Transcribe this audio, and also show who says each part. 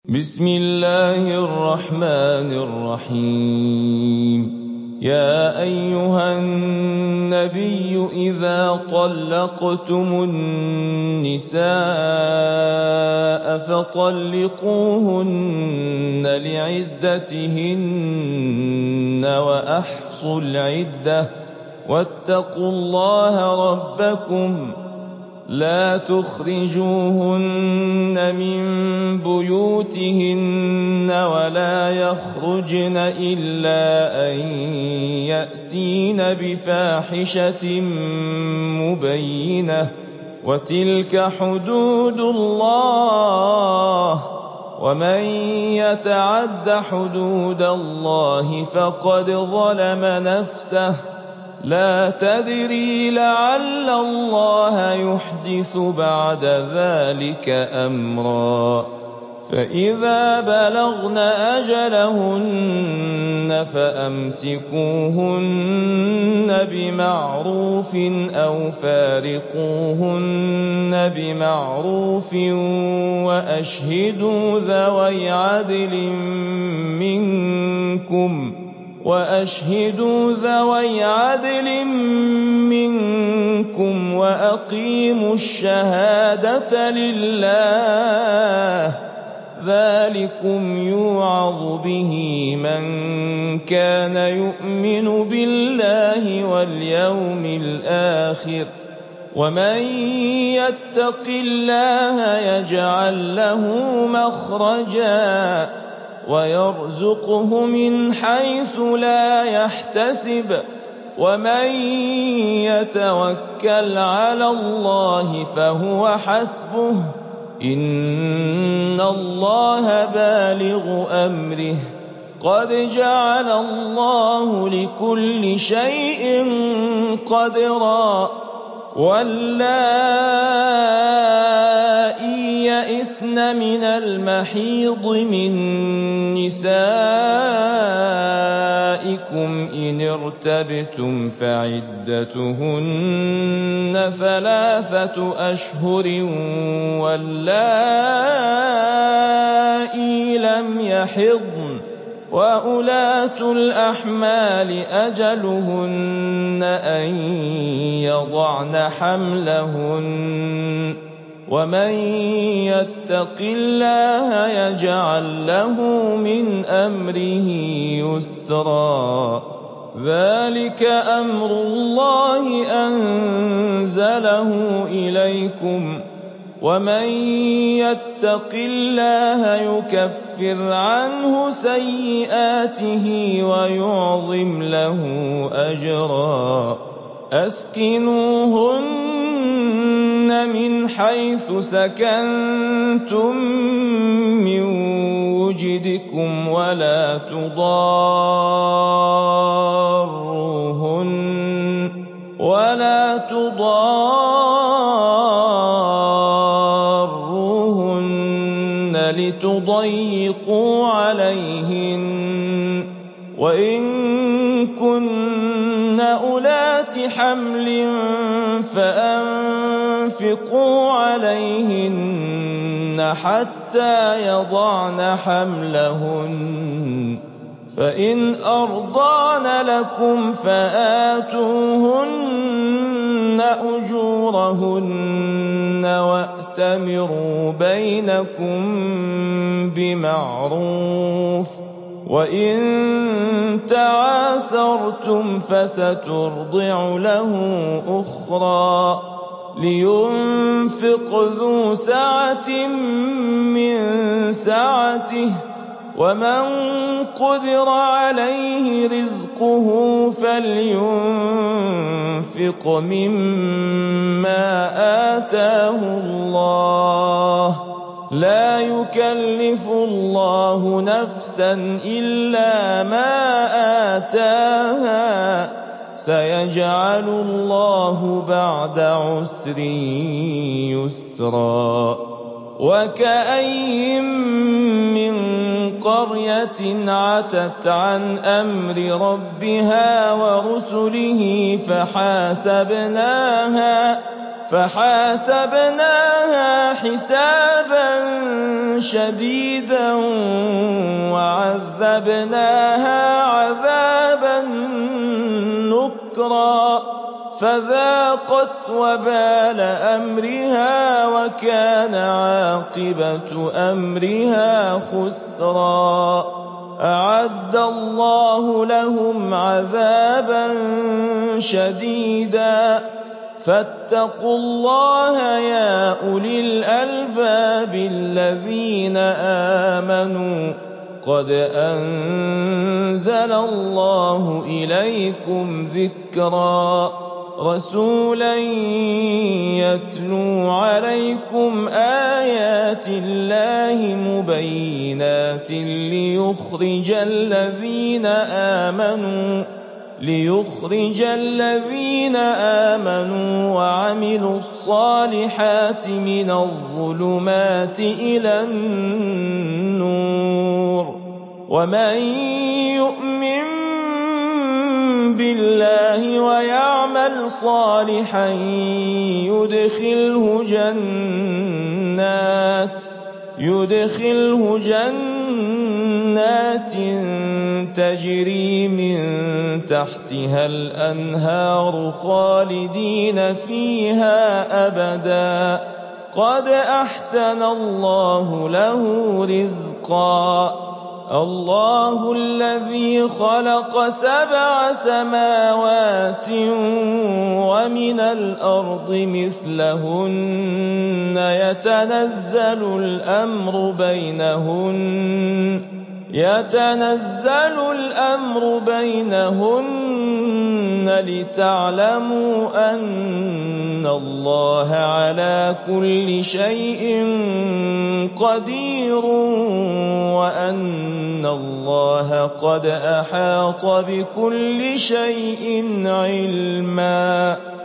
Speaker 1: بسم الله الرحمن الرحيم يا أيها النبي إذا طلقتم النساء فطلقوهن لعدتهن وأحصوا العدة واتقوا الله ربكم لا تخرجوهن من بيوتهن ولا يخرجن إلا أن يأتين بفاحشة مبينة وتلك حدود الله ومن يتعد حدود الله فقد ظلم نفسه لا تدري لعل الله يحدث بعد ذلك أمرا فإذا بلغن أجلهن فأمسكوهن بمعروف أو فارقوهن بمعروف وأشهدوا ذوي عدل منكم وأقيموا الشهادة لله ذلكم يوعظ به من كان يؤمن بالله واليوم الآخر ومن يتق الله يجعل له مخرجا ويرزقه من حيث لا يحتسب ومن يتوكل على الله فهو حسبه إن الله بالغ أمره قد جعل الله لكل شيء قدرا واللائي يئسن من المحيض من نسائكم إن ارتبتم فعدتهن 3 أشهر واللائي لم يحضن وأولاة الأحمال أجلهن أن يضعن حملهن ومن يتق الله يجعل له من أمره يسرا ذلك أمر الله أنزله إليكم ومن يتق الله يكفر عنه سيئاته ويعظم له أجرا أسكنوهن من حيث سكنتم من وجدكم ولا تضاروهن لتضيقوا عليهن وإن كن أولات حمل فأنفقوا عليهن حتى يضعن حملهن فإن أرضعن لكم فآتوهن أجورهن وأتمروا بينكم بمعروف وإن تعاسرتم فسترضع له أخرى لينفق ذو سعة من سعته ومن قدر عليه رزقه فلينفق مما آتاه الله لا يكلف الله نفسا إلا ما آتاها سيجعل الله بعد عسر يسرا وكأين من قرية عتت عن أمر ربها ورسله فحاسبناها حسابا شَدِيدًا وَعَذَّبْنَاهَا عَذَابًا نُّكْرًا فَذَاقَتْ وَبَالَ أَمْرِهَا وَكَانَ عَاقِبَةُ أَمْرِهَا خُسْرًا أَعَدَّ اللَّهُ لَهُمْ عَذَابًا شَدِيدًا فَاتَّقُوا اللَّهَ يَا أُولِي الْأَلْبَابِ الَّذِينَ آمَنُوا قَدْ أَنزَلَ اللَّهُ إِلَيْكُمْ ذِكْرًا رَّسُولًا يَتْلُو عَلَيْكُمْ آيَاتِ اللَّهِ مُبَيِّنَاتٍ لِّيُخْرِجَ الَّذِينَ آمَنُوا وَعَمِلُوا الصَّالِحَاتِ مِنَ الظُّلُمَاتِ إِلَى النُّورِ وَمَن يُؤْمِن بِاللَّهِ وَيَعْمَلْ صَالِحًا يُدْخِلْهُ جَنَّاتٍ تَجْرِي مِن تَحْتِهَا الْأَنْهَارُ خَالِدِينَ فِيهَا أَبَدًا قَدْ أَحْسَنَ اللَّهُ لَهُ رِزْقًا اللَّهُ الَّذِي خَلَقَ 7 سَمَاوَاتٍ وَمِنَ الْأَرْضِ مِثْلَهُنَّ يَتَنَزَّلُ الْأَمْرُ بَيْنَهُنَّ لِتَعْلَمُوا أَنَّ اللَّهَ عَلَىٰ كُلِّ شَيْءٍ قَدِيرٌ وَأَنَّ اللَّهَ قَدْ أَحَاطَ بِكُلِّ شَيْءٍ عِلْمًا